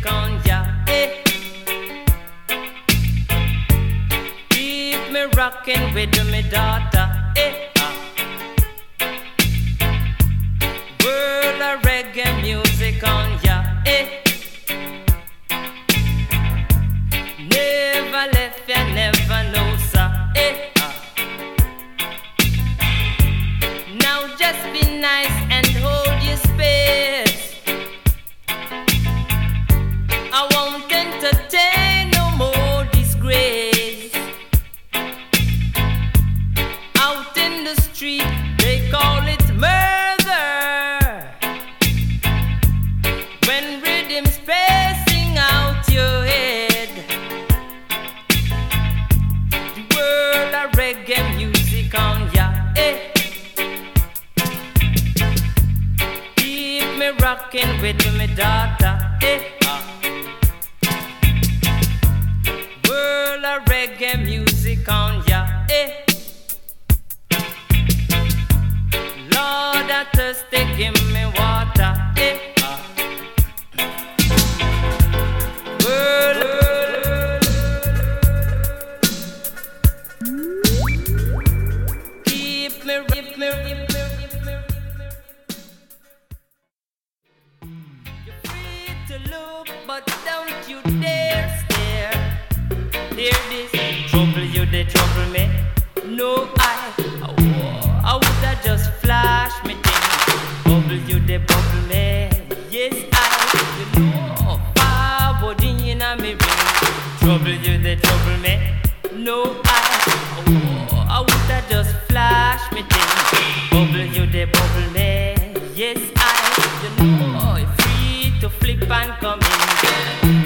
music on ya. Keep me rocking with me daughter. World of reggae music on ya. Never left ya, never know, sir. Now just be nice and hold your space. I won't entertain no more disgrace. Out in the street they call it murder. When rhythm's passing out your head, the world of reggae music on ya. Keep me rocking with me daughter. World of reggae music on ya. Lord, I thirsty, give me water. Keep me. You're free to look, but don't you dare stare. Hear this, trouble you, they trouble me. No, I woulda just flash me thing. Bubble you, they bubble me. Yes, you know, forward in me ring. Trouble you, they trouble me. No, I woulda just flash me thing. Bubble you, they bubble me. Yes, you know, free to flip and come in.